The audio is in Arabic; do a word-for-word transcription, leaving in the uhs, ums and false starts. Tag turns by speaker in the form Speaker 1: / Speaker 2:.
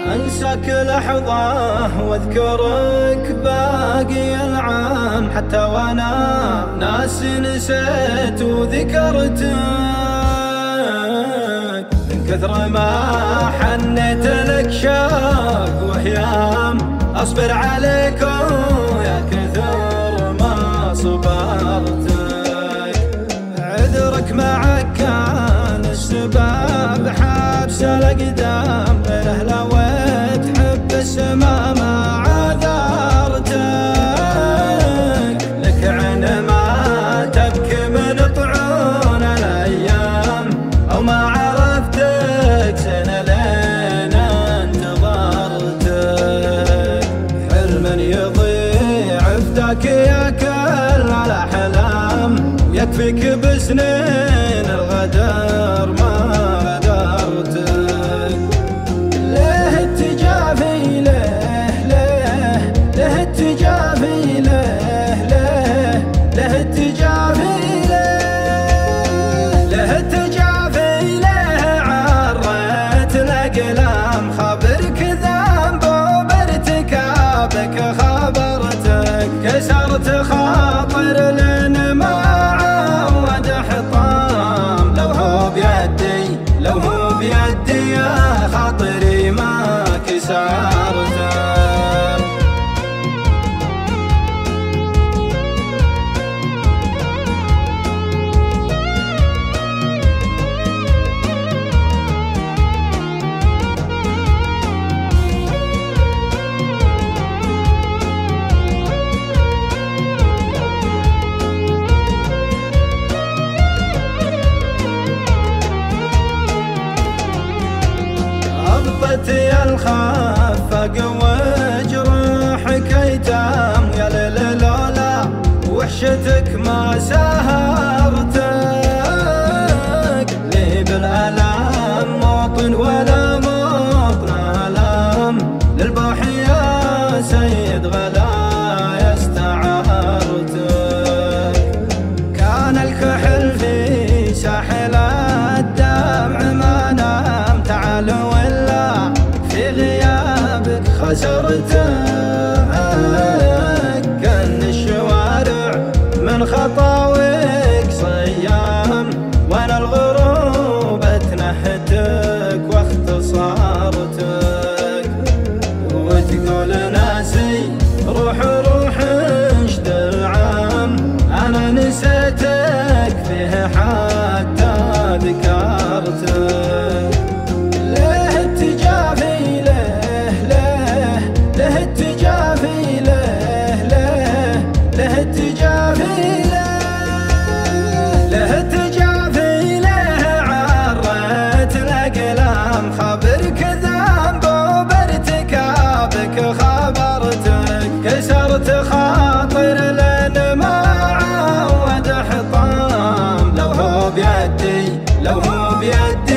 Speaker 1: أنساك لحظة واذكرك باقي العام، حتى وانا ناسي نسيت وذكرتك من كثر ما حنيت لك شوق وهيام. أصبر عليك يا كثر ما صبرتك، عذرك معك كان السبب حبس الأقدام، غيره لو تحب السما ما عذرتك. لك عين ما تبكي من طعون الأيام، أو ما عرفتك سنة لين انتظرتك. حلم يضيع فداك يا كل الأحلام، يكفيك بسنين الغدر ما غدرتك. ليه التجافي ليه ليه ليه التجافي ليه ليه ليه التجافي ليه ليه التجافي ليه عريت الأقلام. خبرك ذنب وبارتكابك خبرتك، كسرت خاطر لين ما عود حطام. لو هو بيدي لو هو بيدي يا خاطري ما كسرته. يا الخفق وجروحك ايتام، يا ليل لولا وحشتك ما سهرتك. لي بالالام موطن ولا موطن الام، للبوح يا سيد غلا استعارتك. كان الكحل في ساحل الدمع ما نام، تعال في غيابك خسرتك. كان الشوارع من خطاويك صيام، وانا الغروب تنهتك واختصارتك. وتقول ناسي روح روح انشد العام، انا نسيتك فيه حتى ذكرتك. ليه التجافي ليه ليه ليه التجافي ليه ليه ليه التجافي ليه ليه التجافي ليه عريت الأقلام. خبرك ذنب وبارتكابك خبرتك، كسرت خاطر لين ما عود حطام. لو هو بيدي لو هو بيدي